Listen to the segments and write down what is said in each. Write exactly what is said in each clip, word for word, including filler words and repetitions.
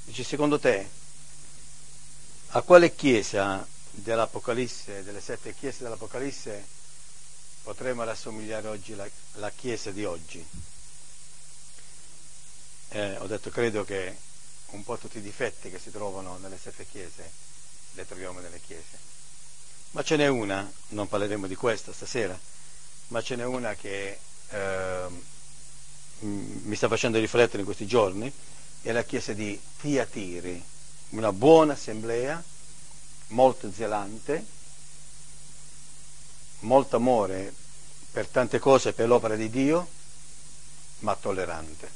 Dice, secondo te, a quale chiesa dell'Apocalisse, delle sette chiese dell'Apocalisse, potremmo rassomigliare oggi la, la chiesa di oggi? Eh, ho detto, credo che un po' tutti i difetti che si trovano nelle sette chiese li troviamo nelle chiese. Ma ce n'è una, non parleremo di questa stasera, ma ce n'è una che eh, mi sta facendo riflettere in questi giorni, è la chiesa di Tiatiri, una buona assemblea, molto zelante, molto amore per tante cose, per l'opera di Dio, ma tollerante.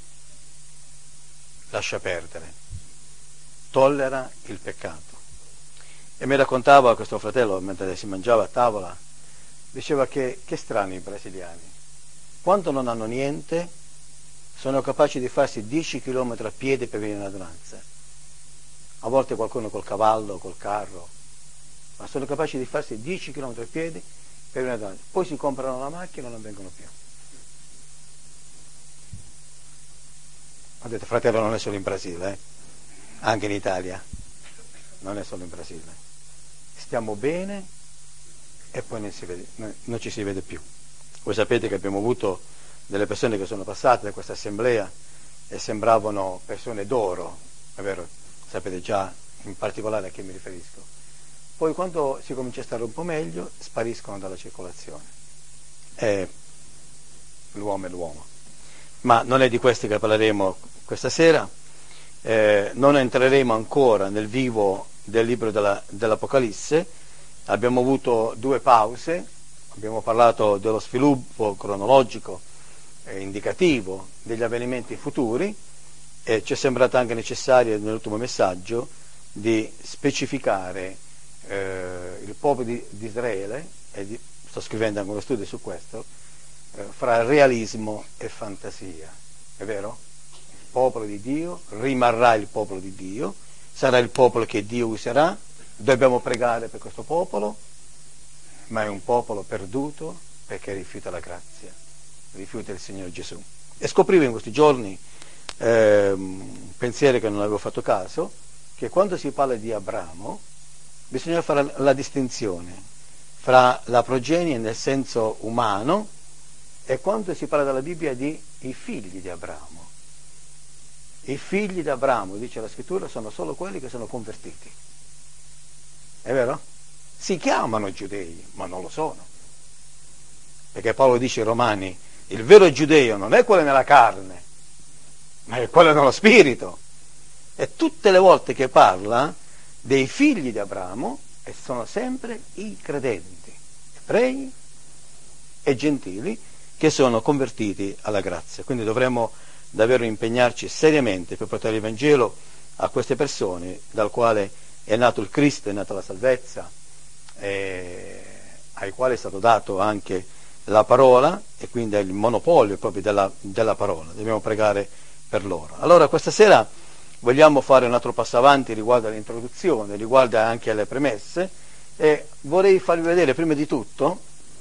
Lascia perdere, tollera il peccato. E mi raccontava questo fratello, mentre si mangiava a tavola, diceva che, che strani i brasiliani, quando non hanno niente, sono capaci di farsi dieci chilometri a piedi per venire in adunanza. A volte qualcuno col cavallo, col carro, ma sono capaci di farsi dieci chilometri a piedi per venire in adunanza. Poi si comprano la macchina e non vengono più. Ho detto, fratello, non è solo in Brasile, eh? Anche in Italia, non è solo in Brasile. Stiamo bene e poi non, si vede, non ci si vede più. Voi sapete che abbiamo avuto delle persone che sono passate da questa assemblea e sembravano persone d'oro, è vero? Sapete già in particolare a chi mi riferisco. Poi quando si comincia a stare un po' meglio, spariscono dalla circolazione. E l'uomo è l'uomo. Ma non è di questi che parleremo questa sera, eh, non entreremo ancora nel vivo del libro della, dell'Apocalisse, abbiamo avuto due pause, abbiamo parlato dello sviluppo cronologico e indicativo degli avvenimenti futuri e ci è sembrato anche necessario nell'ultimo messaggio di specificare eh, il popolo di, di Israele, e di, sto scrivendo anche uno studio su questo, eh, fra realismo e fantasia, è vero? Il popolo di Dio rimarrà il popolo di Dio, sarà il popolo che Dio userà, dobbiamo pregare per questo popolo, ma è un popolo perduto perché rifiuta la grazia, rifiuta il Signore Gesù. E scoprivo in questi giorni eh, un pensiero che non avevo fatto caso, che quando si parla di Abramo bisogna fare la, la distinzione fra la progenie nel senso umano e quando si parla dalla Bibbia di i figli di Abramo. I figli di Abramo, dice la scrittura, sono solo quelli che sono convertiti. È vero? Si chiamano giudei, ma non lo sono. Perché Paolo dice ai Romani, il vero giudeo non è quello nella carne, ma è quello nello spirito. E tutte le volte che parla dei figli di Abramo, e sono sempre i credenti, ebrei e gentili, che sono convertiti alla grazia. Quindi dovremmo davvero impegnarci seriamente per portare il Vangelo a queste persone, dal quale è nato il Cristo, è nata la salvezza, eh, ai quali è stato dato anche la parola, e quindi è il monopolio proprio della, della parola. Dobbiamo pregare per loro. Allora questa sera vogliamo fare un altro passo avanti riguardo all'introduzione, riguardo anche alle premesse, e vorrei farvi vedere prima di tutto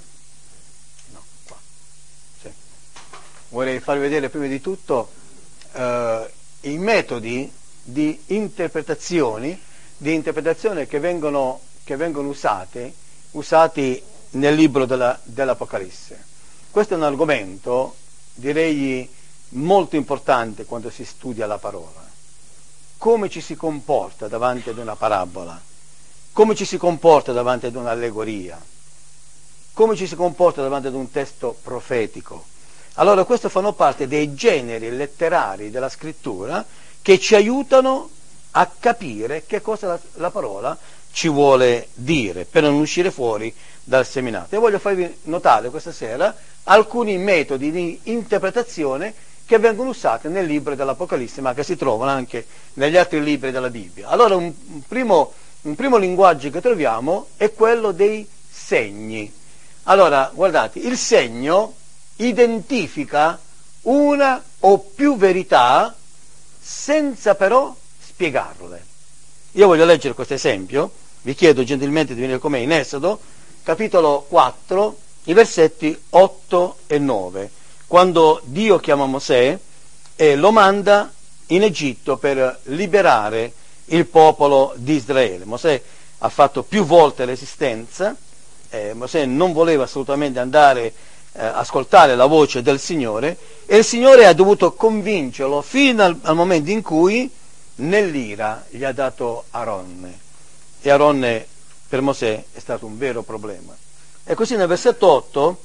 no, qua, sì. vorrei farvi vedere prima di tutto eh, i metodi di interpretazioni di interpretazione che vengono, che vengono usate, usati nel libro della, dell'Apocalisse. Questo è un argomento, direi, molto importante quando si studia la parola. Come ci si comporta davanti ad una parabola, come ci si comporta davanti ad un'allegoria, come ci si comporta davanti ad un testo profetico. Allora, questo fanno parte dei generi letterari della scrittura che ci aiutano a capire che cosa la, la parola ci vuole dire, per non uscire fuori dal seminato. E voglio farvi notare questa sera alcuni metodi di interpretazione che vengono usati nel libro dell'Apocalisse, ma che si trovano anche negli altri libri della Bibbia. Allora un, un, primo, un primo linguaggio che troviamo è quello dei segni. Allora, guardate, il segno identifica una o più verità senza però spiegarle. Io voglio leggere questo esempio, vi chiedo gentilmente di venire con me in Esodo, capitolo quattro, i versetti otto e nove, quando Dio chiama Mosè e lo manda in Egitto per liberare il popolo di Israele. Mosè ha fatto più volte resistenza, eh, Mosè non voleva assolutamente andare a eh, ascoltare la voce del Signore, e il Signore ha dovuto convincerlo fino al, al momento in cui nell'ira gli ha dato Aronne, e Aronne per Mosè è stato un vero problema. E così nel versetto otto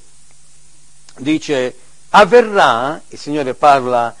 dice: avverrà, il Signore parla,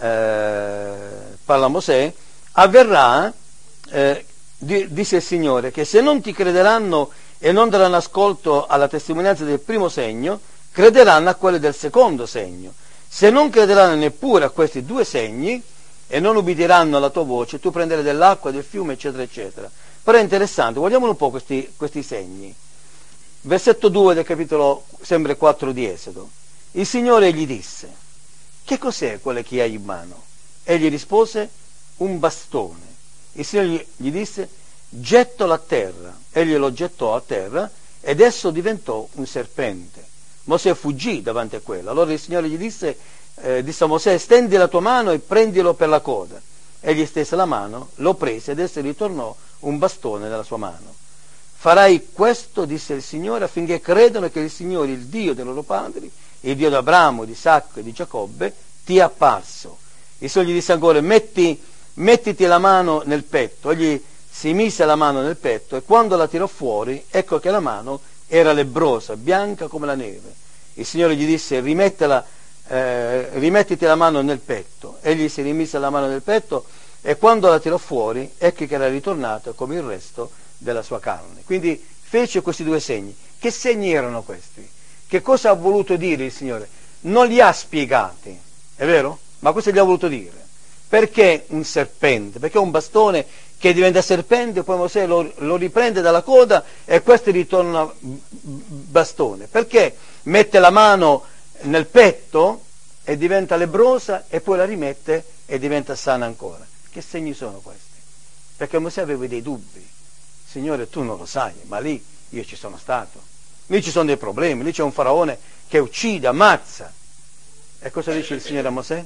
eh, parla a Mosè, avverrà, eh, di, disse il Signore, che se non ti crederanno e non daranno ascolto alla testimonianza del primo segno, crederanno a quelle del secondo segno. Se non crederanno neppure a questi due segni e non ubbidiranno alla tua voce, tu prenderai dell'acqua del fiume, eccetera, eccetera. Però è interessante, guardiamo un po' questi, questi segni. Versetto due del capitolo sempre quattro di Esodo. Il Signore gli disse: che cos'è quello che hai in mano? Egli rispose: un bastone. Il Signore gli disse: gettalo a terra. Egli lo gettò a terra ed esso diventò un serpente. Mosè fuggì davanti a quello. Allora il Signore gli disse, eh, disse a Mosè: stendi la tua mano e prendilo per la coda. Egli stese la mano, lo prese ed esso ritornò un bastone nella sua mano. Farai questo, disse il Signore, affinché credano che il Signore, il Dio dei loro padri, il Dio di Abramo, di Isacco e di Giacobbe, ti è apparso. Il Signore gli disse ancora: metti, mettiti la mano nel petto. Egli si mise la mano nel petto e quando la tirò fuori, ecco che la mano era lebbrosa, bianca come la neve. Il Signore gli disse: rimettila, eh, rimettiti la mano nel petto. Egli si rimise la mano nel petto e quando la tirò fuori, ecco che era ritornata come il resto della sua carne. Quindi fece questi due segni. Che segni erano questi? Che cosa ha voluto dire il Signore? Non li ha spiegati, è vero? Ma cosa gli ha voluto dire? Perché un serpente? Perché un bastone che diventa serpente, poi Mosè lo, lo riprende dalla coda e questo ritorna bastone. Perché mette la mano nel petto e diventa lebbrosa e poi la rimette e diventa sana ancora? Che segni sono questi? Perché Mosè aveva dei dubbi. Signore, tu non lo sai, ma lì io ci sono stato. Lì ci sono dei problemi, lì c'è un faraone che uccide, ammazza. E cosa dice il Signore a Mosè?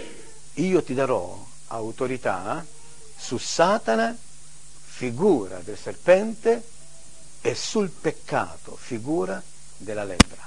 Io ti darò autorità su Satana, figura del serpente, e sul peccato, figura della lebbra.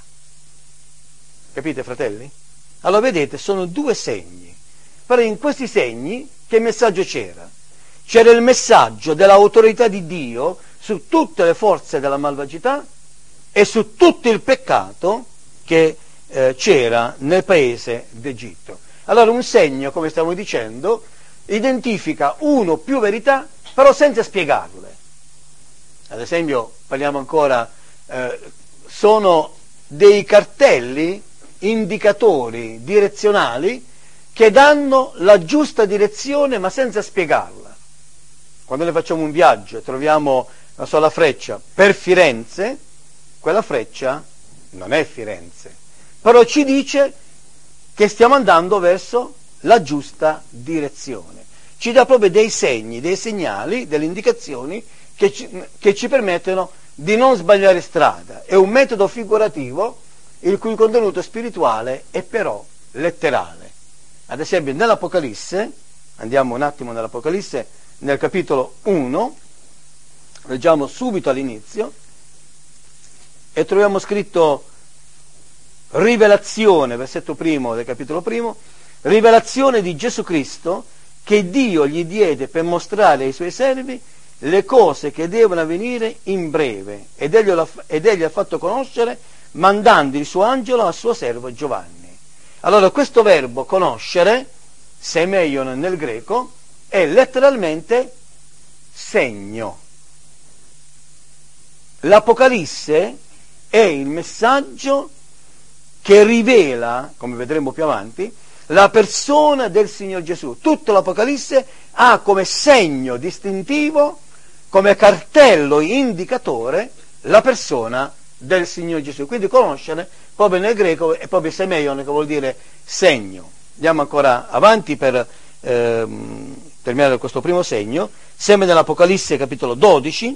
Capite, fratelli? Allora vedete, sono due segni. Però in questi segni che messaggio c'era? C'era il messaggio dell'autorità di Dio su tutte le forze della malvagità e su tutto il peccato che eh, c'era nel paese d'Egitto. Allora un segno, come stiamo dicendo, identifica uno più verità, però senza spiegarle. Ad esempio, parliamo ancora, eh, sono dei cartelli indicatori direzionali che danno la giusta direzione ma senza spiegarla. Quando noi facciamo un viaggio e troviamo la sola freccia per Firenze, quella freccia non è Firenze, però ci dice che stiamo andando verso la giusta direzione. Ci dà proprio dei segni, dei segnali, delle indicazioni che ci, che ci permettono di non sbagliare strada. È un metodo figurativo il cui contenuto spirituale è però letterale. Ad esempio nell'Apocalisse, andiamo un attimo nell'Apocalisse, nel capitolo uno, leggiamo subito all'inizio, e troviamo scritto rivelazione, versetto primo del capitolo primo, rivelazione di Gesù Cristo che Dio gli diede per mostrare ai suoi servi le cose che devono avvenire in breve, ed egli, ed egli ha fatto conoscere mandando il suo angelo al suo servo Giovanni. Allora questo verbo conoscere, semeion nel greco, è letteralmente segno. L'Apocalisse è il messaggio che rivela, come vedremo più avanti, la persona del Signor Gesù. Tutta l'Apocalisse ha come segno distintivo, come cartello indicatore, la persona del Signor Gesù. Quindi conoscere, proprio nel greco, è proprio semeion, che vuol dire segno. Andiamo ancora avanti per ehm, terminare questo primo segno. Sempre nell'Apocalisse capitolo dodici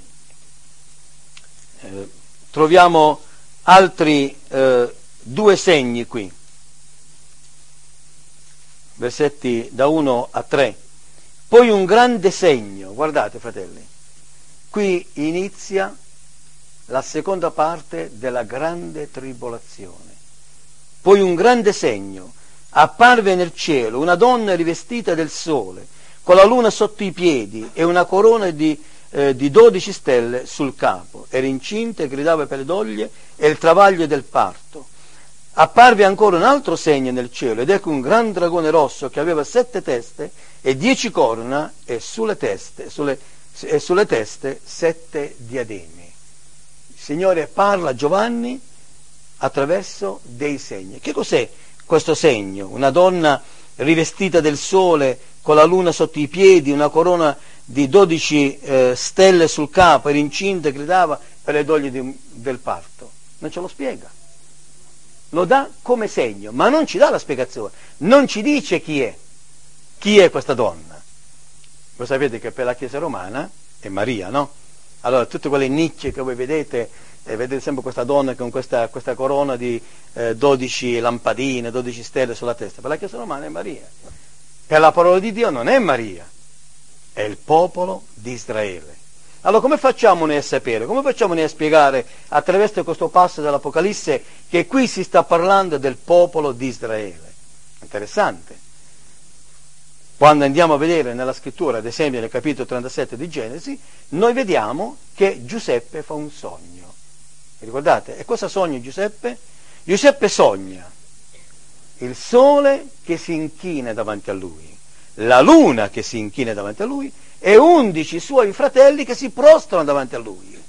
eh, troviamo altri eh, due segni qui, versetti da uno a tre. Poi un grande segno, guardate fratelli, qui inizia la seconda parte della grande tribolazione. Poi un grande segno, apparve nel cielo una donna rivestita del sole, con la luna sotto i piedi e una corona di, eh, di dodici stelle sul capo. Era incinta e gridava per le doglie e il travaglio del parto. Apparve ancora un altro segno nel cielo, ed ecco un gran dragone rosso che aveva sette teste e dieci corna e sulle teste, sulle, e sulle teste sette diademi. Il Signore parla a Giovanni attraverso dei segni. Che cos'è questo segno? Una donna rivestita del sole, con la luna sotto i piedi, una corona di dodici eh, stelle sul capo, era incinta e gridava per le doglie di, del parto. Non ce lo spiega. Lo dà come segno, ma non ci dà la spiegazione. Non ci dice chi è. Chi è questa donna? Voi sapete che per la Chiesa romana è Maria, no? Allora, tutte quelle nicchie che voi vedete, eh, vedete sempre questa donna con questa, questa corona di eh, dodici lampadine, dodici stelle sulla testa. Per la Chiesa romana è Maria. Per la parola di Dio non è Maria, è il popolo di Israele. Allora come facciamo noi a sapere? Come facciamo noi a spiegare attraverso questo passo dell'Apocalisse che qui si sta parlando del popolo di Israele? Interessante. Quando andiamo a vedere nella scrittura, ad esempio nel capitolo trentasette di Genesi, noi vediamo che Giuseppe fa un sogno. Vi ricordate? E cosa sogna Giuseppe? Giuseppe sogna il sole che si inchina davanti a lui, la luna che si inchina davanti a lui e undici suoi fratelli che si prostrano davanti a lui.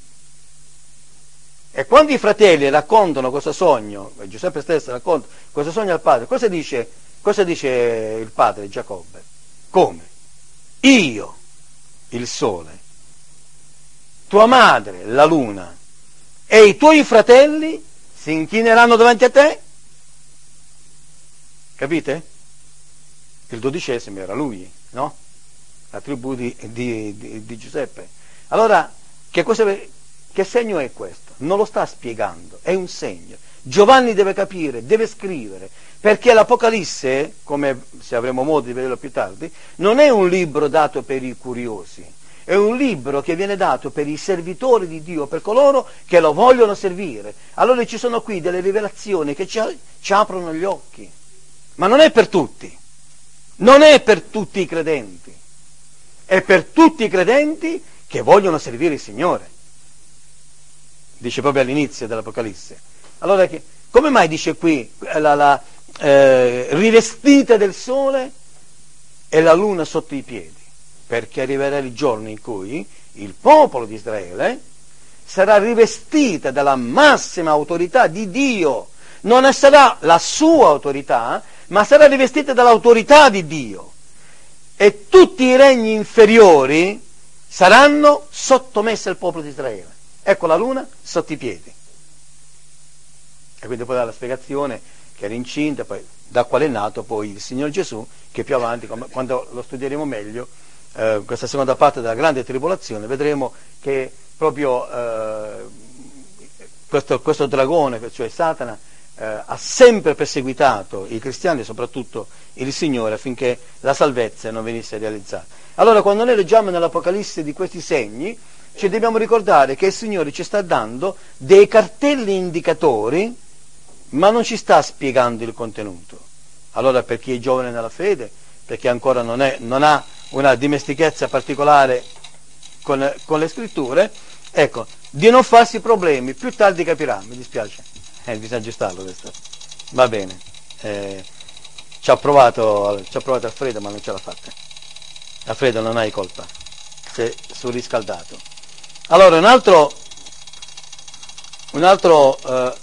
E quando i fratelli raccontano questo sogno, Giuseppe stesso racconta questo sogno al padre, cosa dice, cosa dice il padre Giacobbe? Come? Io, il sole, tua madre, la luna, e i tuoi fratelli si inchineranno davanti a te? Capite? Il dodicesimo era lui, no? La tribù di, di, di, di Giuseppe. Allora, che, cosa, che segno è questo? Non lo sta spiegando, è un segno. Giovanni deve capire, deve scrivere, perché l'Apocalisse, come se avremo modo di vederlo più tardi, non è un libro dato per i curiosi, è un libro che viene dato per i servitori di Dio, per coloro che lo vogliono servire. Allora ci sono qui delle rivelazioni che ci, ci aprono gli occhi, ma non è per tutti, non è per tutti i credenti, è per tutti i credenti che vogliono servire il Signore. Dice proprio all'inizio dell'Apocalisse. Allora, come mai dice qui la, la eh, rivestita del sole e la luna sotto i piedi? Perché arriverà il giorno in cui il popolo di Israele sarà rivestita della massima autorità di Dio. Non sarà la sua autorità, ma sarà rivestita dall'autorità di Dio. E tutti i regni inferiori saranno sottomessi al popolo di Israele. Ecco la luna sotto i piedi. E quindi poi dà la spiegazione che era incinta, poi da quale è nato poi il Signore Gesù, che più avanti, quando lo studieremo meglio, eh, questa seconda parte della grande tribolazione, vedremo che proprio eh, questo, questo dragone, cioè Satana, eh, ha sempre perseguitato i cristiani e soprattutto il Signore affinché la salvezza non venisse realizzata. Allora quando noi leggiamo nell'Apocalisse di questi segni, ci dobbiamo ricordare che il Signore ci sta dando dei cartelli indicatori, ma non ci sta spiegando il contenuto. Allora per chi è giovane nella fede, per chi ancora non, è, non ha una dimestichezza particolare con, con le scritture, ecco, di non farsi problemi, più tardi capirà, mi dispiace, eh, bisogna aggiustarlo questo. Va bene, eh, ci ha provato, ci ha provato Alfredo ma non ce l'ha fatta. Alfredo non hai colpa, sei surriscaldato. Allora un altro, un altro eh,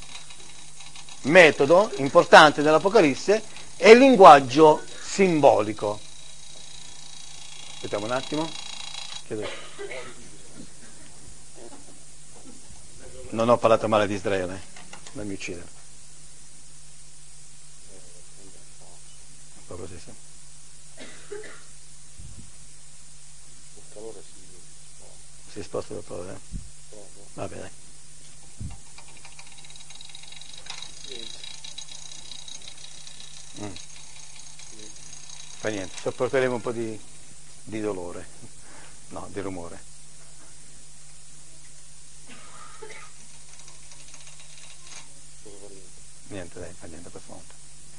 metodo importante dell'Apocalisse è il linguaggio simbolico. Aspettiamo un attimo. Non ho parlato male di Israele, non mi uccidere. Proprio sì, sì. Si sposta da poco, eh? Va bene. Mm. fa niente, sopporteremo un po' di, di dolore, no, di rumore. Niente, dai, fa niente per volta.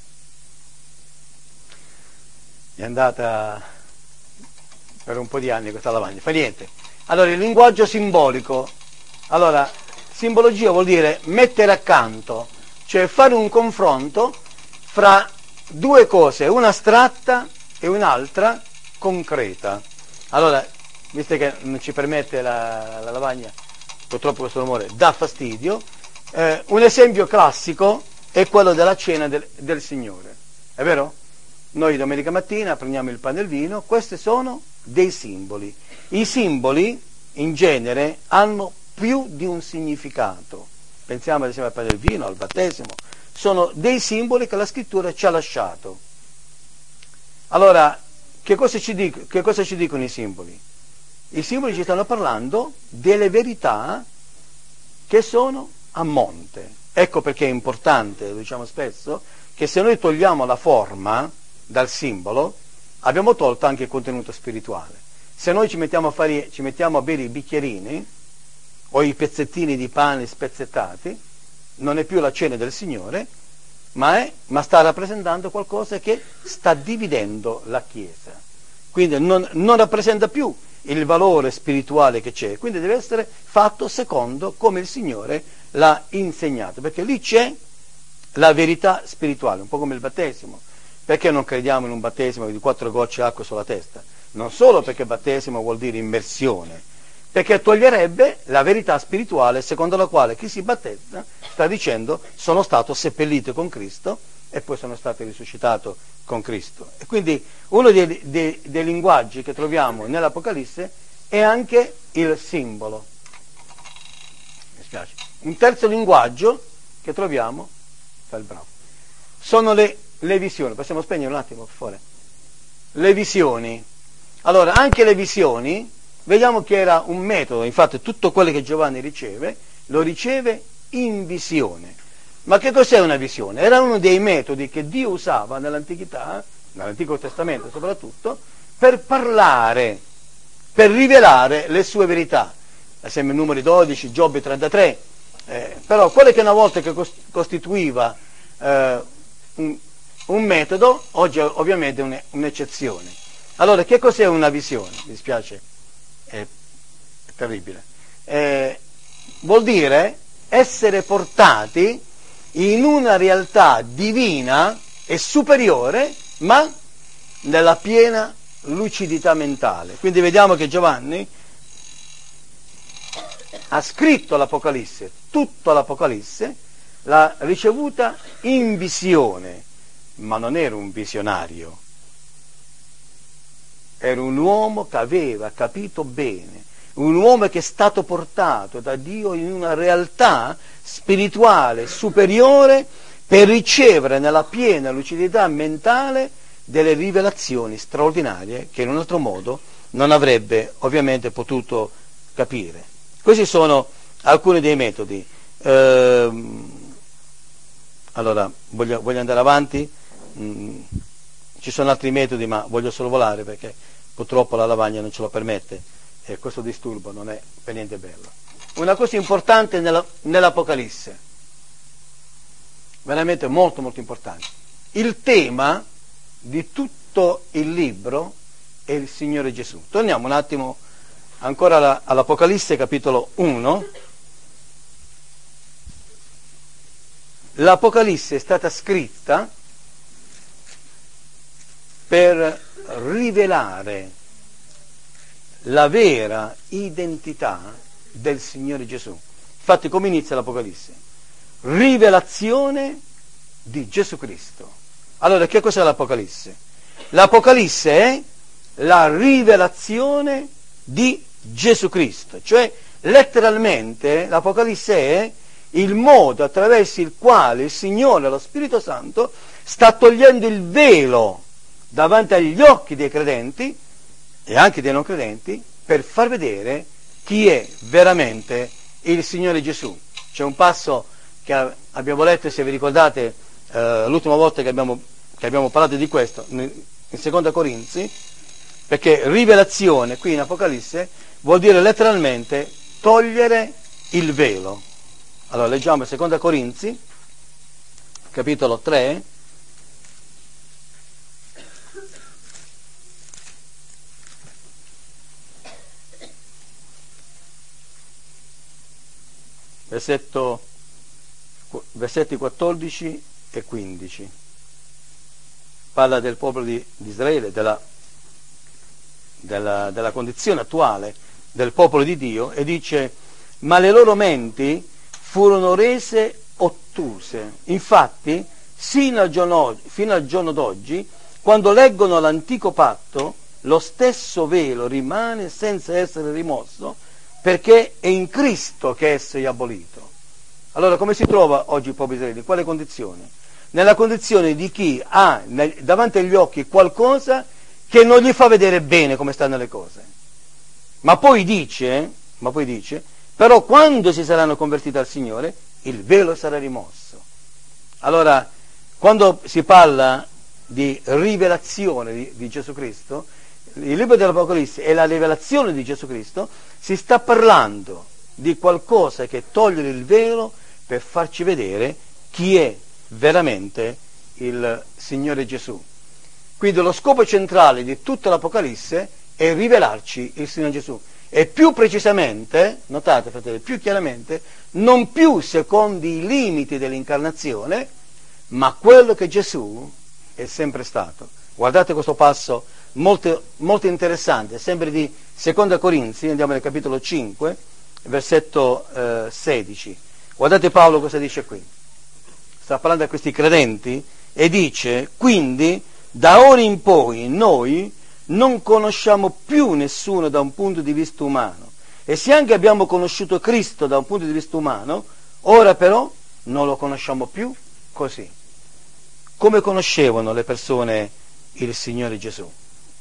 È andata per un po' di anni questa lavagna, fa niente. Allora, il linguaggio simbolico. Allora, simbologia vuol dire mettere accanto, cioè fare un confronto fra due cose, una astratta e un'altra concreta. Allora, visto che non ci permette la, la lavagna, purtroppo questo rumore dà fastidio, eh, un esempio classico è quello della cena del, del Signore. È vero? Noi domenica mattina prendiamo il pane e il vino, questi sono dei simboli. I simboli, in genere, hanno più di un significato. Pensiamo ad esempio al pane e al vino, al battesimo. Sono dei simboli che la scrittura ci ha lasciato. Allora, che cosa ci dic- che cosa ci dicono i simboli? I simboli ci stanno parlando delle verità che sono a monte. Ecco perché è importante, lo diciamo spesso, che se noi togliamo la forma dal simbolo, abbiamo tolto anche il contenuto spirituale. Se noi ci mettiamo a, fare, ci mettiamo a bere i bicchierini o i pezzettini di pane spezzettati, non è più la cena del Signore, ma, è, ma sta rappresentando qualcosa che sta dividendo la Chiesa. Quindi non, non rappresenta più il valore spirituale che c'è, quindi deve essere fatto secondo come il Signore l'ha insegnato, perché lì c'è la verità spirituale, un po' come il battesimo. Perché non crediamo in un battesimo di quattro gocce d'acqua sulla testa? Non solo perché battesimo vuol dire immersione, perché toglierebbe la verità spirituale secondo la quale chi si battezza sta dicendo sono stato seppellito con Cristo e poi sono stato risuscitato con Cristo. E quindi uno dei, dei, dei linguaggi che troviamo nell'Apocalisse è anche il simbolo. Mi spiace. Un terzo linguaggio che troviamo, fa il bravo, sono le, le visioni. Possiamo spegnere un attimo, per favore? Le visioni. Allora, anche le visioni, vediamo che era un metodo, infatti tutto quello che Giovanni riceve, lo riceve in visione. Ma che cos'è una visione? Era uno dei metodi che Dio usava nell'antichità, nell'Antico Testamento soprattutto, per parlare, per rivelare le sue verità. Ad esempio Numeri dodici, Giobbe trentatré, eh, però quello che una volta che costituiva eh, un, un metodo, oggi è ovviamente un, un'eccezione. Allora, che cos'è una visione? Mi dispiace, è, è terribile. Eh, vuol dire essere portati in una realtà divina e superiore, ma nella piena lucidità mentale. Quindi vediamo che Giovanni ha scritto l'Apocalisse, tutta l'Apocalisse, l'ha ricevuta in visione, ma non era un visionario. Era un uomo che aveva capito bene, un uomo che è stato portato da Dio in una realtà spirituale superiore per ricevere nella piena lucidità mentale delle rivelazioni straordinarie che in un altro modo non avrebbe ovviamente potuto capire. Questi sono alcuni dei metodi. Ehm, allora, voglio, voglio andare avanti. Mm, ci sono altri metodi, ma voglio solo volare perché purtroppo la lavagna non ce lo permette e questo disturbo non è per niente bello. Una cosa importante nella, nell'Apocalisse, veramente molto molto importante, il tema di tutto il libro è il Signore Gesù. Torniamo un attimo ancora alla, all'Apocalisse capitolo uno. L'Apocalisse è stata scritta per rivelare la vera identità del Signore Gesù. Infatti come inizia l'Apocalisse? Rivelazione di Gesù Cristo. Allora che cos'è l'Apocalisse? L'Apocalisse è la rivelazione di Gesù Cristo, cioè letteralmente l'Apocalisse è il modo attraverso il quale il Signore, lo Spirito Santo, sta togliendo il velo davanti agli occhi dei credenti e anche dei non credenti per far vedere chi è veramente il Signore Gesù. C'è un passo che abbiamo letto, se vi ricordate, eh, l'ultima volta che abbiamo, che abbiamo parlato di questo, in seconda Corinzi, perché rivelazione qui in Apocalisse vuol dire letteralmente togliere il velo. Allora leggiamo seconda Corinzi, capitolo tre, versetto, versetti quattordici e quindici. Parla del popolo di, di Israele, della, della, della condizione attuale del popolo di Dio, e dice: ma le loro menti furono rese ottuse. Infatti, fino al giorno, fino al giorno d'oggi, quando leggono l'antico patto, lo stesso velo rimane senza essere rimosso, perché è in Cristo che esso è abolito. Allora, come si trova oggi il popolo di Israele? In quale condizione? Nella condizione di chi ha davanti agli occhi qualcosa che non gli fa vedere bene come stanno le cose. Ma poi dice, ma poi dice, però quando si saranno convertiti al Signore, il velo sarà rimosso. Allora, quando si parla di rivelazione di, di Gesù Cristo, il libro dell'Apocalisse è la rivelazione di Gesù Cristo, si sta parlando di qualcosa che toglie il velo per farci vedere chi è veramente il Signore Gesù. Quindi lo scopo centrale di tutta l'Apocalisse è rivelarci il Signore Gesù. E più precisamente, notate fratelli, più chiaramente, non più secondo i limiti dell'incarnazione, ma quello che Gesù è sempre stato. Guardate questo passo molto, molto interessante, sempre di seconda Corinzi, andiamo nel capitolo cinque, versetto eh, sedici. Guardate Paolo cosa dice qui. Sta parlando a questi credenti e dice: quindi da ora in poi noi non conosciamo più nessuno da un punto di vista umano, e se anche abbiamo conosciuto Cristo da un punto di vista umano, ora però non lo conosciamo più così. Come conoscevano le persone il Signore Gesù?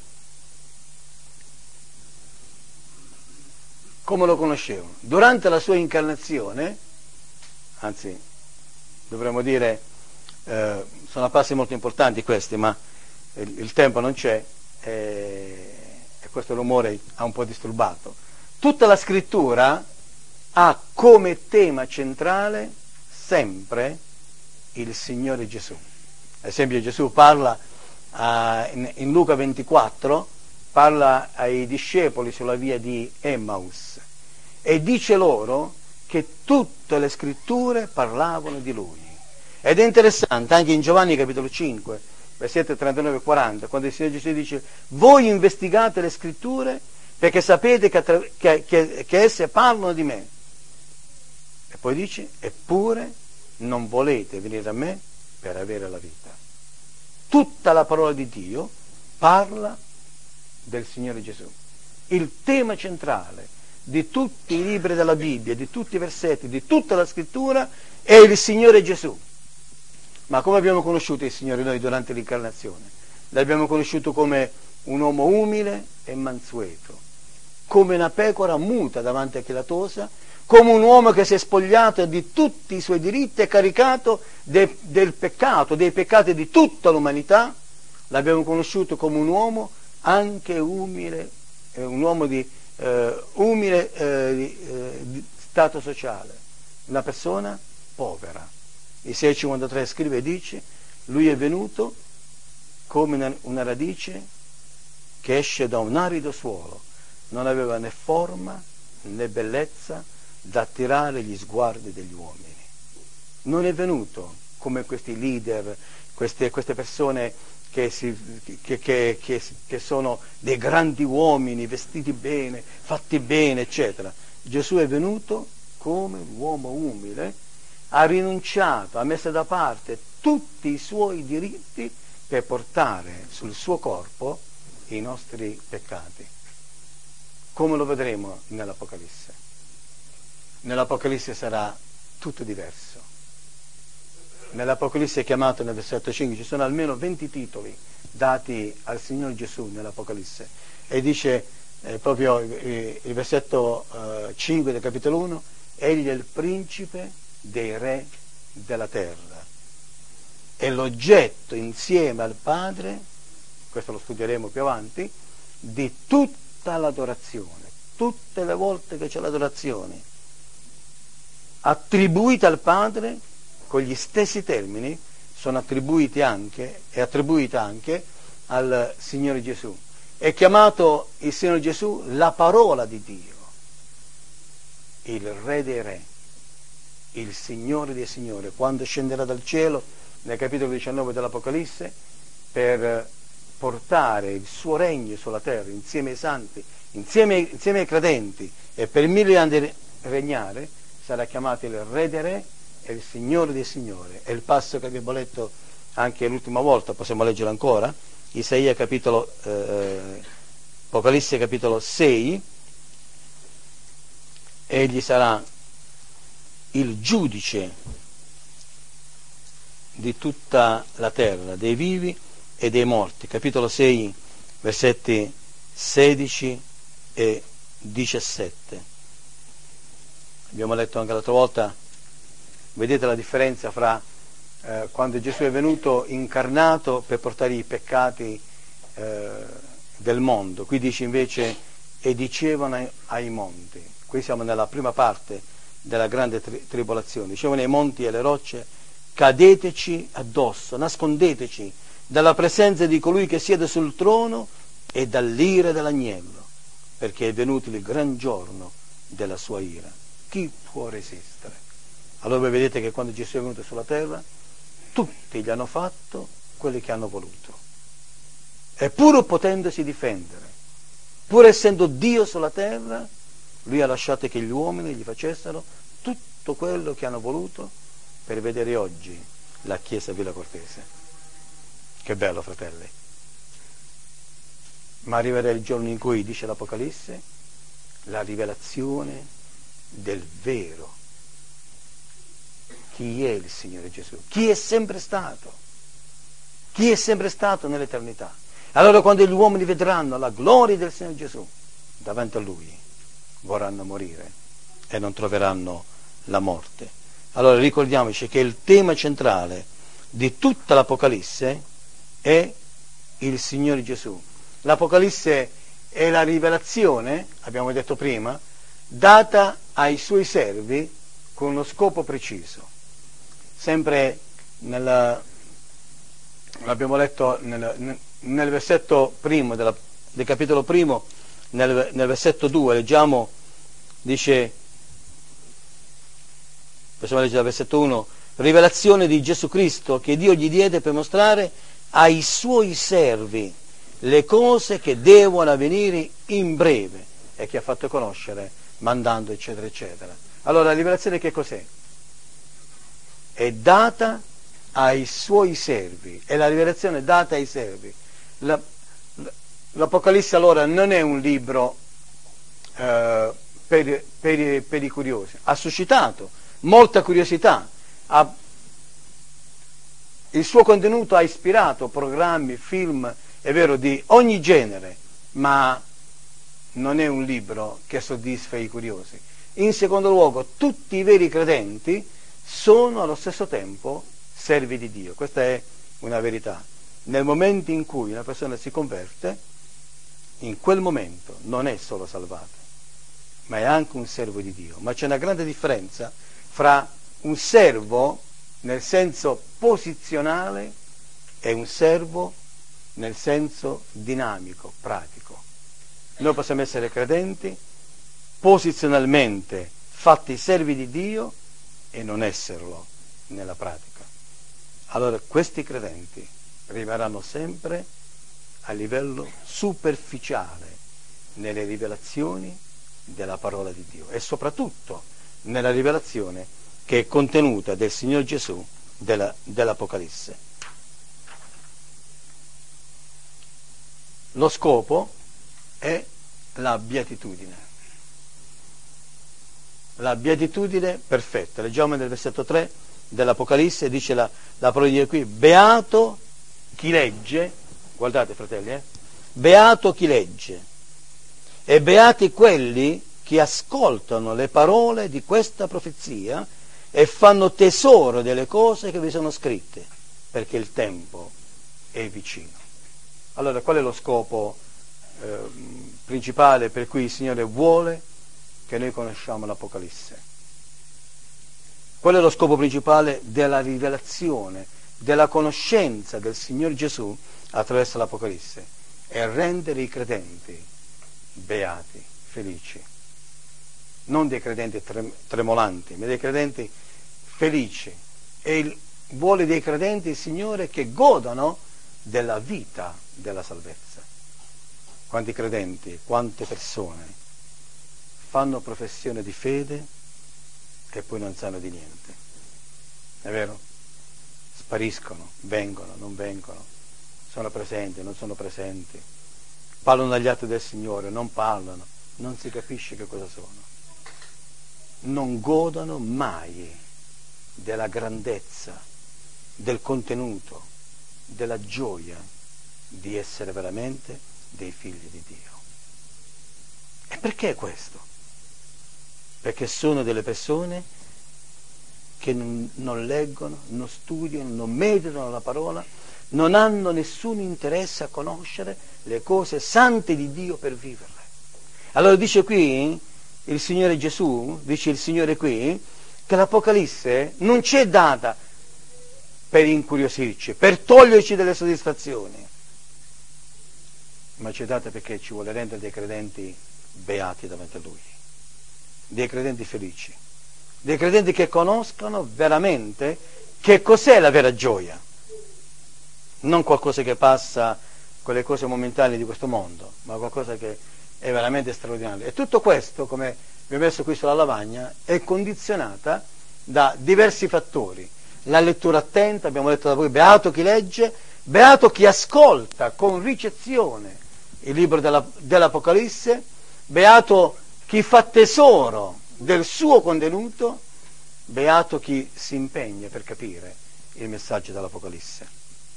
Come lo conoscevano? Durante la sua incarnazione, anzi dovremmo dire, eh, sono passi molto importanti questi, ma il, il tempo non c'è, e, e questo rumore ha un po' disturbato. Tutta la scrittura ha come tema centrale sempre il Signore Gesù. Ad esempio Gesù parla uh, in, in Luca ventiquattro, parla ai discepoli sulla via di Emmaus e dice loro che tutte le scritture parlavano di Lui. Ed è interessante anche in Giovanni capitolo cinque, versetti trentanove e quaranta, quando il Signore Gesù dice: voi investigate le scritture perché sapete che, attra- che, che, che esse parlano di me. E poi dice: eppure non volete venire a me per avere la vita. Tutta la parola di Dio parla del Signore Gesù. Il tema centrale di tutti i libri della Bibbia, di tutti i versetti, di tutta la scrittura è il Signore Gesù. Ma come abbiamo conosciuto il Signore noi durante l'incarnazione? L'abbiamo conosciuto come un uomo umile e mansueto, come una pecora muta davanti a chi la tosa, come un uomo che si è spogliato di tutti i suoi diritti e caricato de, del peccato, dei peccati di tutta l'umanità. L'abbiamo conosciuto come un uomo anche umile, eh, un uomo di eh, umile eh, di, eh, di stato sociale, una persona povera. Isaia cinquantatré scrive e dice: lui è venuto come una, una radice che esce da un arido suolo, non aveva né forma né bellezza da attirare gli sguardi degli uomini. Non è venuto come questi leader, queste, queste persone che, si, che, che, che, che sono dei grandi uomini, vestiti bene, fatti bene, eccetera. Gesù è venuto come un uomo umile, ha rinunciato, ha messo da parte tutti i suoi diritti per portare sul suo corpo i nostri peccati. Come lo vedremo nell'Apocalisse? Nell'Apocalisse sarà tutto diverso. Nell'Apocalisse è chiamato nel versetto cinque, ci sono almeno venti titoli dati al Signore Gesù nell'Apocalisse, e dice eh, proprio eh, il versetto eh, cinque del capitolo uno: egli è il principe dei re della terra, è l'oggetto insieme al Padre questo lo studieremo più avanti, di tutta l'adorazione. Tutte le volte che c'è l'adorazione attribuita al Padre, con gli stessi termini, sono attribuiti anche, è attribuita anche al Signore Gesù. È chiamato il Signore Gesù la parola di Dio, il Re dei Re, il Signore dei Signori, quando scenderà dal cielo, nel capitolo diciannove dell'Apocalisse, per portare il suo regno sulla terra insieme ai santi, insieme, insieme ai credenti, e per mille anni regnare, sarà chiamato il Re dei Re e il Signore dei Signori. È il passo che abbiamo letto anche l'ultima volta, possiamo leggere ancora, Isaia capitolo, eh, Apocalisse capitolo sei, egli sarà il giudice di tutta la terra, dei vivi e dei morti. Capitolo sei, versetti sedici e diciassette. Abbiamo letto anche l'altra volta, vedete la differenza fra eh, quando Gesù è venuto incarnato per portare i peccati eh, del mondo. Qui dice invece, e dicevano ai, ai monti. Qui siamo nella prima parte della grande tri- tribolazione. Dicevano ai monti e alle rocce, cadeteci addosso, nascondeteci dalla presenza di colui che siede sul trono e dall'ira dell'agnello, perché è venuto il gran giorno della sua ira. Chi può resistere? Allora voi vedete che quando Gesù è venuto sulla terra, tutti gli hanno fatto quelli che hanno voluto. E pur potendosi difendere, pur essendo Dio sulla terra, lui ha lasciato che gli uomini gli facessero tutto quello che hanno voluto per vedere oggi la Chiesa Villa Cortese. Che bello, fratelli. Ma arriverà il giorno in cui, dice l'Apocalisse, la rivelazione del vero. Chi è il Signore Gesù? Chi è sempre stato? Chi è sempre stato nell'eternità? Allora quando gli uomini vedranno la gloria del Signore Gesù davanti a Lui, vorranno morire e non troveranno la morte. Allora ricordiamoci che il tema centrale di tutta l'Apocalisse è il Signore Gesù. L'Apocalisse è la rivelazione, abbiamo detto prima, data ai suoi servi con uno scopo preciso. Sempre nella, l'abbiamo letto nel, nel versetto primo della, del capitolo primo, nel, nel versetto due, leggiamo, dice, possiamo leggere dal versetto uno, rivelazione di Gesù Cristo che Dio gli diede per mostrare ai suoi servi le cose che devono avvenire in breve e che ha fatto conoscere mandando eccetera eccetera. Allora la rivelazione che cos'è? È data ai suoi servi, è la rivelazione data ai servi. La, L'Apocalisse allora non è un libro eh, per, per, per i curiosi, ha suscitato molta curiosità, ha, il suo contenuto ha ispirato programmi, film, è vero, di ogni genere, ma non è un libro che soddisfa i curiosi. In secondo luogo, tutti i veri credenti sono allo stesso tempo servi di Dio. Questa è una verità. Nel momento in cui una persona si converte, in quel momento non è solo salvata, ma è anche un servo di Dio. Ma c'è una grande differenza fra un servo nel senso posizionale e un servo nel senso dinamico, pratico. Noi possiamo essere credenti, posizionalmente fatti servi di Dio e non esserlo nella pratica. Allora questi credenti rimarranno sempre a livello superficiale nelle rivelazioni della parola di Dio e soprattutto nella rivelazione che è contenuta del Signor Gesù della, dell'Apocalisse. Lo scopo è la beatitudine. La beatitudine perfetta. Leggiamo nel versetto tre dell'Apocalisse, dice la, la parola di Dio qui, beato chi legge, guardate fratelli, eh, beato chi legge e beati quelli che ascoltano le parole di questa profezia e fanno tesoro delle cose che vi sono scritte, perché il tempo è vicino. Allora, qual è lo scopo eh, principale per cui il Signore vuole che noi conosciamo l'Apocalisse? Qual è lo scopo principale della rivelazione, della conoscenza del Signore Gesù attraverso l'Apocalisse? È rendere i credenti beati, felici. Non dei credenti trem- tremolanti, ma dei credenti felici. E il, vuole dei credenti il Signore che godano della vita della salvezza. Quanti credenti, quante persone fanno professione di fede e poi non sanno di niente. È vero? Spariscono, vengono, non vengono, sono presenti, non sono presenti, parlano agli atti del Signore, non parlano, non si capisce che cosa sono. Non godono mai della grandezza, del contenuto, della gioia di essere veramente dei figli di Dio. E perché questo? Perché sono delle persone che non, non leggono, non studiano, non meditano la parola, non hanno nessun interesse a conoscere le cose sante di Dio per viverle. Allora dice qui il Signore Gesù, dice il Signore qui, che l'Apocalisse non c'è data per incuriosirci, per toglierci delle soddisfazioni, ma c'è data perché ci vuole rendere dei credenti beati davanti a Lui, dei credenti felici, dei credenti che conoscano veramente che cos'è la vera gioia, non qualcosa che passa con le cose momentanee di questo mondo, ma qualcosa che è veramente straordinario. E tutto questo, come vi ho messo qui sulla lavagna, è condizionata da diversi fattori. La lettura attenta, abbiamo letto da voi, beato chi legge, beato chi ascolta con ricezione il libro della, dell'Apocalisse, beato chi fa tesoro del suo contenuto, beato chi si impegna per capire il messaggio dell'Apocalisse.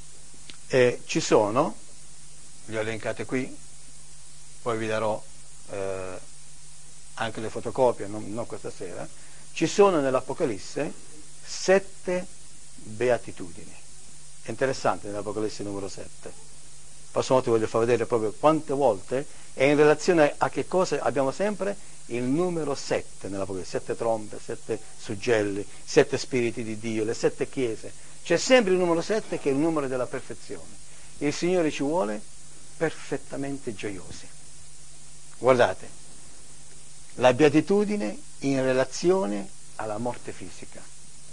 E ci sono, li ho elencate qui, poi vi darò eh, anche le fotocopie, non, non questa sera, ci sono nell'Apocalisse sette beatitudini. È interessante nell'Apocalisse numero sette. Il prossimo volta vi voglio far vedere proprio quante volte, e in relazione a che cosa abbiamo sempre il numero sette nell'Apocalisse, sette trombe, sette suggelli, sette spiriti di Dio, le sette chiese. C'è sempre il numero sette che è il numero della perfezione. Il Signore ci vuole perfettamente gioiosi. Guardate, la beatitudine in relazione alla morte fisica.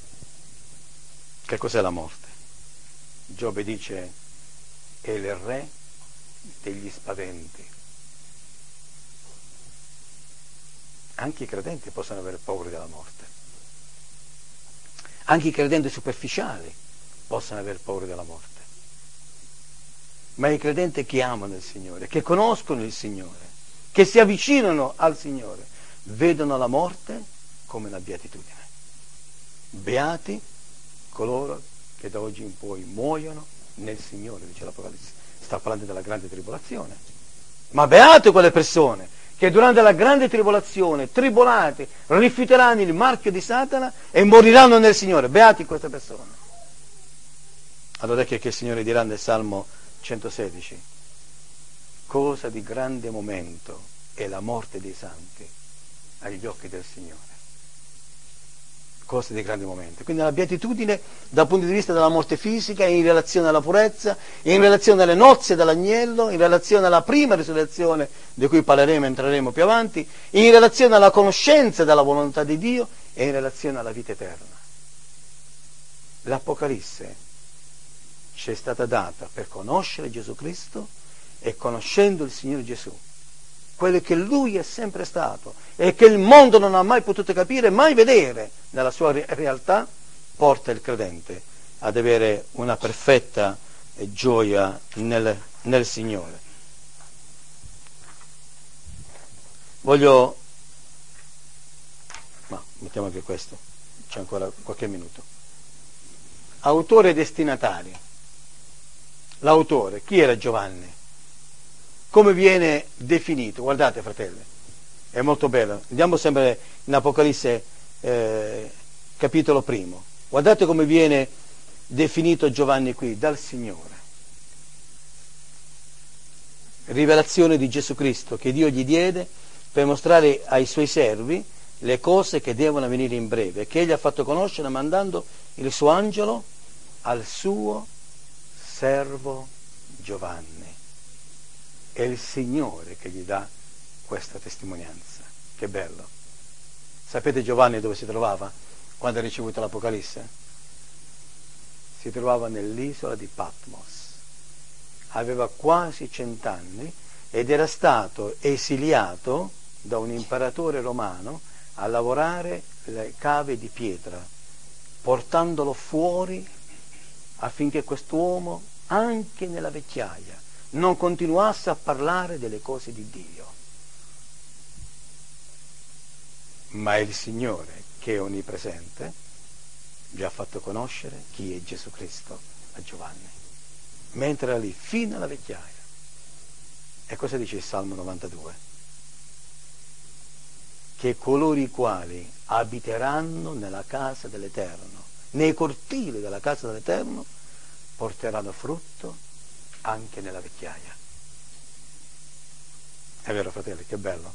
Che cos'è la morte? Giobbe dice, è il re degli spaventi. Anche i credenti possono avere paura della morte. Anche i credenti superficiali possono avere paura della morte. Ma i credenti che amano il Signore, che conoscono il Signore, che si avvicinano al Signore, vedono la morte come una beatitudine. Beati coloro che da oggi in poi muoiono nel Signore, dice l'Apocalisse. Sta parlando della grande tribolazione. Ma beate quelle persone che durante la grande tribolazione, tribolati, rifiuteranno il marchio di Satana e moriranno nel Signore. Beati queste persone. Allora ecco che il Signore dirà nel Salmo centosedici, cosa di grande momento è la morte dei santi agli occhi del Signore. Cosa di grande momento. Quindi la beatitudine dal punto di vista della morte fisica, in relazione alla purezza, in relazione alle nozze dell'agnello, in relazione alla prima risurrezione di cui parleremo e entreremo più avanti, in relazione alla conoscenza della volontà di Dio e in relazione alla vita eterna. L'Apocalisse ci è stata data per conoscere Gesù Cristo e, conoscendo il Signore Gesù, quello che Lui è sempre stato e che il mondo non ha mai potuto capire, mai vedere nella sua re- realtà, porta il credente ad avere una perfetta gioia nel, nel Signore. Voglio, ma mettiamo anche questo, c'è ancora qualche minuto. Autore e destinatario. L'autore, chi era Giovanni? Come viene definito? Guardate, fratelli, è molto bello. Andiamo sempre in Apocalisse eh, capitolo primo. Guardate come viene definito Giovanni qui, dal Signore. rivelazione di Gesù Cristo che Dio gli diede per mostrare ai suoi servi le cose che devono avvenire in breve, che egli ha fatto conoscere mandando il suo angelo al suo servo Giovanni. È il Signore che gli dà questa testimonianza. Che bello. Sapete Giovanni dove si trovava quando ha ricevuto l'Apocalisse? Si trovava nell'isola di Patmos. Aveva quasi cent'anni ed era stato esiliato da un imperatore romano a lavorare le cave di pietra, portandolo fuori affinché quest'uomo, anche nella vecchiaia, non continuasse a parlare delle cose di Dio. Ma è il Signore che è onnipresente, gli ha fatto conoscere chi è Gesù Cristo a Giovanni, mentre era lì fino alla vecchiaia. E cosa dice il Salmo novantadue? Che coloro i quali abiteranno nella casa dell'Eterno, nei cortili della casa dell'Eterno, porteranno frutto anche nella vecchiaia. È vero, fratelli, che bello?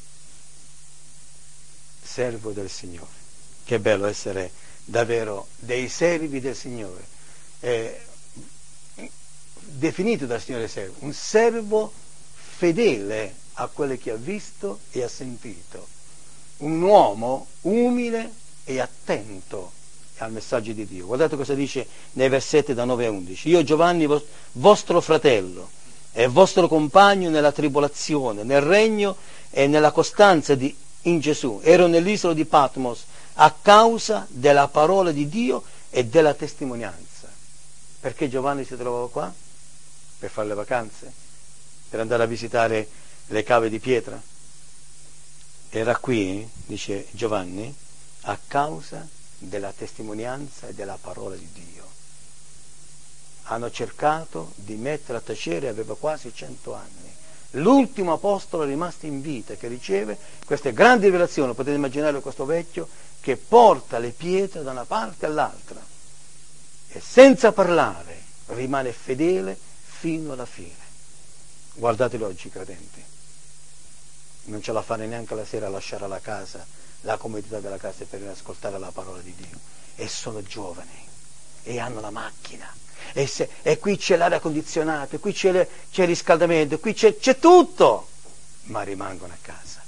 Servo del Signore. Che bello essere davvero dei servi del Signore. Eh, definito dal Signore servo, un servo fedele a quello che ha visto e ha sentito, un uomo umile e attento al messaggio di Dio. Guardate cosa dice nei versetti da nove a undici. Io Giovanni, vostro fratello e vostro compagno nella tribolazione, nel regno e nella costanza di, in Gesù, ero nell'isola di Patmos a causa della parola di Dio e della testimonianza. Perché Giovanni si trovava qua? Per fare le vacanze? Per andare a visitare le cave di pietra? Era qui, dice Giovanni, a causa della testimonianza e della parola di Dio. Hanno cercato di mettere a tacere, aveva quasi cento anni. L'ultimo apostolo rimasto in vita che riceve queste grandi rivelazioni. Potete immaginare questo vecchio che porta le pietre da una parte all'altra e senza parlare rimane fedele fino alla fine. Guardatelo oggi, credenti. Non ce la fanno neanche la sera a lasciare la casa, la comodità della casa per ascoltare la parola di Dio. E sono giovani e hanno la macchina e, se, e qui c'è l'aria condizionata, qui c'è, le, c'è il riscaldamento, qui c'è, c'è tutto, ma rimangono a casa.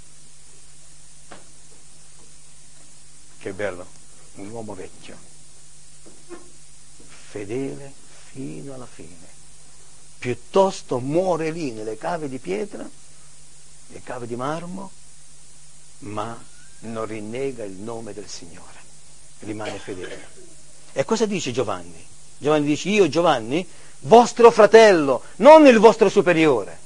Che bello, un uomo vecchio, fedele fino alla fine. Piuttosto muore lì nelle cave di pietra, le cave di marmo, ma non rinnega il nome del Signore, rimane fedele. E cosa dice Giovanni? Giovanni dice: io Giovanni, vostro fratello, non il vostro superiore,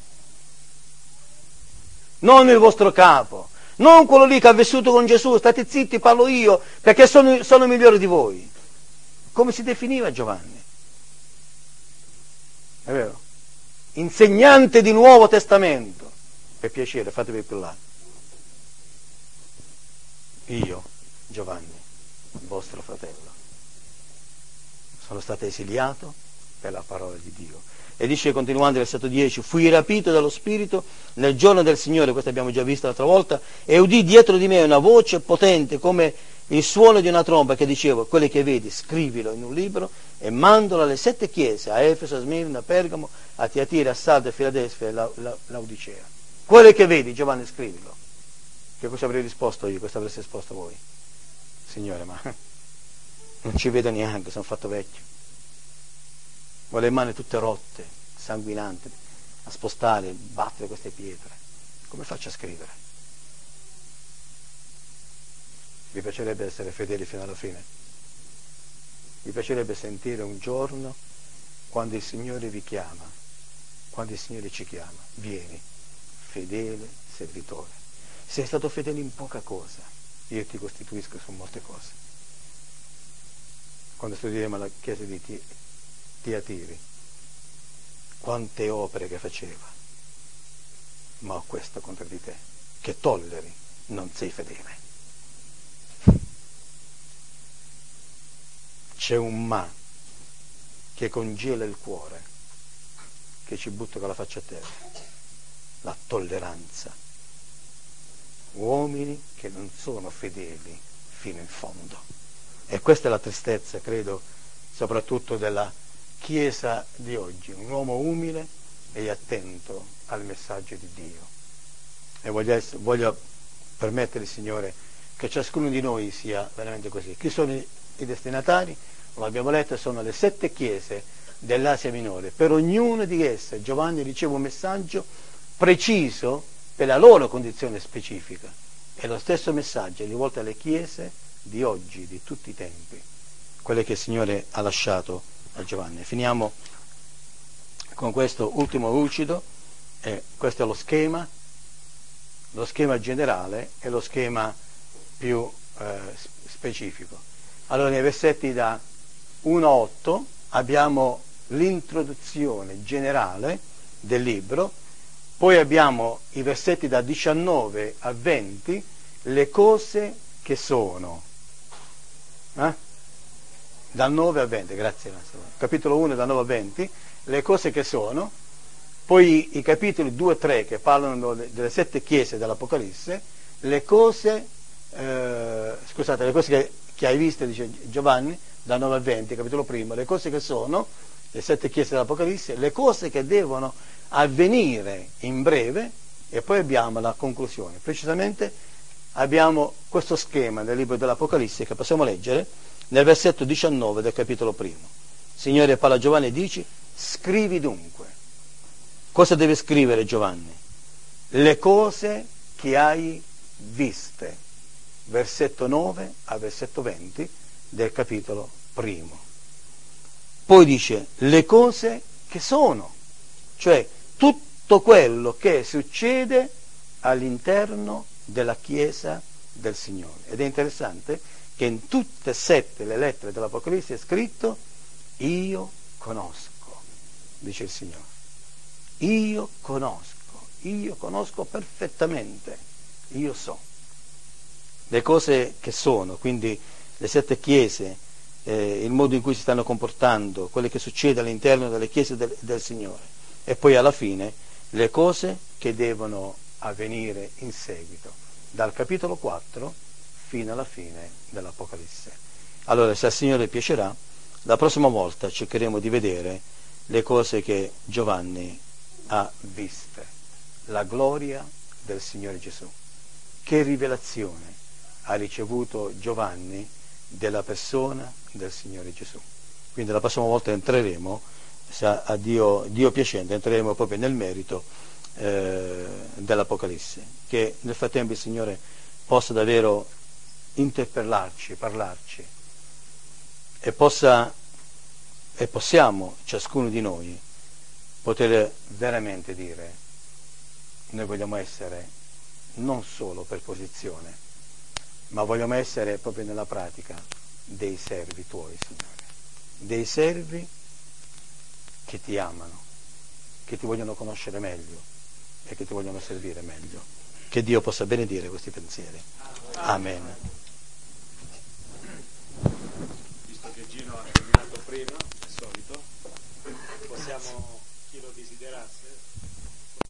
non il vostro capo, non quello lì che ha vissuto con Gesù, state zitti, parlo io, perché sono, sono migliore di voi. Come si definiva Giovanni? È vero? Insegnante di Nuovo Testamento. Per piacere, fatevi più là. Io, Giovanni, vostro fratello, sono stato esiliato per la parola di Dio. E dice, continuando il versetto dieci, fui rapito dallo Spirito nel giorno del Signore, questo abbiamo già visto l'altra volta, e udì dietro di me una voce potente come il suono di una tromba che diceva: quello che vedi scrivilo in un libro e mandalo alle sette chiese, a Efeso, a Smirna, a Pergamo, a Tiatira, a Sarde, a Filadelfia e la, la, Laodicea. Quello che vedi, Giovanni, scrivilo. Che cosa avrei risposto io? Cosa avreste risposto voi? Signore, ma non ci vedo neanche, sono fatto vecchio. Ho le mani tutte rotte, sanguinanti, a spostare, battere queste pietre. Come faccio a scrivere? Vi piacerebbe essere fedeli fino alla fine? Vi piacerebbe sentire un giorno quando il Signore vi chiama, quando il Signore ci chiama, vieni, fedele servitore. Sei stato fedele in poca cosa, io ti costituisco su molte cose. Quando studieremo la chiesa di Tiatiri, quante opere che faceva, ma ho questo contro di te, che tolleri, non sei fedele. C'è un ma che congela il cuore, che ci butta con la faccia a terra, la tolleranza. Uomini che non sono fedeli fino in fondo. E questa è la tristezza, credo, soprattutto della Chiesa di oggi, un uomo umile e attento al messaggio di Dio. E voglio, essere, voglio permettere, Signore, che ciascuno di noi sia veramente così. Chi sono i, i destinatari? Come abbiamo letto, sono le sette chiese dell'Asia Minore. Per ognuna di esse Giovanni riceve un messaggio preciso per la loro condizione specifica. E lo stesso messaggio è rivolto alle chiese di oggi, di tutti i tempi, quelle che il Signore ha lasciato a Giovanni. Finiamo con questo ultimo lucido, e questo è lo schema, lo schema generale e lo schema più eh, specifico. Allora, nei versetti da uno a otto abbiamo l'introduzione generale del libro, poi abbiamo i versetti da diciannove a venti, le cose che sono. Eh? Dal nove a venti, grazie. Capitolo uno, da nove a venti, le cose che sono, poi i capitoli due e tre che parlano delle sette chiese dell'Apocalisse, le cose, eh, scusate, le cose che, che hai visto, dice Giovanni, da nove a venti, capitolo primo, le cose che sono, le sette chiese dell'Apocalisse, le cose che devono avvenire in breve, e poi abbiamo la conclusione. Precisamente abbiamo questo schema nel libro dell'Apocalisse che possiamo leggere nel versetto diciannove del capitolo primo. Signore parla a Giovanni e dice: scrivi dunque. Cosa deve scrivere Giovanni? Le cose che hai viste, versetto nove a versetto venti del capitolo primo. Poi dice le cose che sono, cioè tutto quello che succede all'interno della Chiesa del Signore. Ed è interessante che in tutte e sette le lettere dell'Apocalisse è scritto: io conosco, dice il Signore. Io conosco, io conosco perfettamente, io so. Le cose che sono, quindi le sette chiese, eh, il modo in cui si stanno comportando, quello che succede all'interno delle chiese del, del Signore. E poi alla fine le cose che devono avvenire in seguito, dal capitolo quattro fino alla fine dell'Apocalisse. Allora, se al Signore piacerà, la prossima volta cercheremo di vedere le cose che Giovanni ha viste, la gloria del Signore Gesù. Che rivelazione ha ricevuto Giovanni della persona del Signore Gesù. Quindi la prossima volta entreremo, se a Dio, Dio piacendo, entreremo proprio nel merito eh, dell'Apocalisse. Che nel frattempo il Signore possa davvero interpellarci, parlarci, e possa e possiamo, ciascuno di noi, poter veramente dire: noi vogliamo essere non solo per posizione, ma vogliamo essere proprio nella pratica dei servi tuoi, Signore, dei servi che ti amano, che ti vogliono conoscere meglio e che ti vogliono servire meglio. Che Dio possa benedire questi pensieri. Amen. Visto che Gino ha terminato prima, al solito, possiamo, chi lo desiderasse,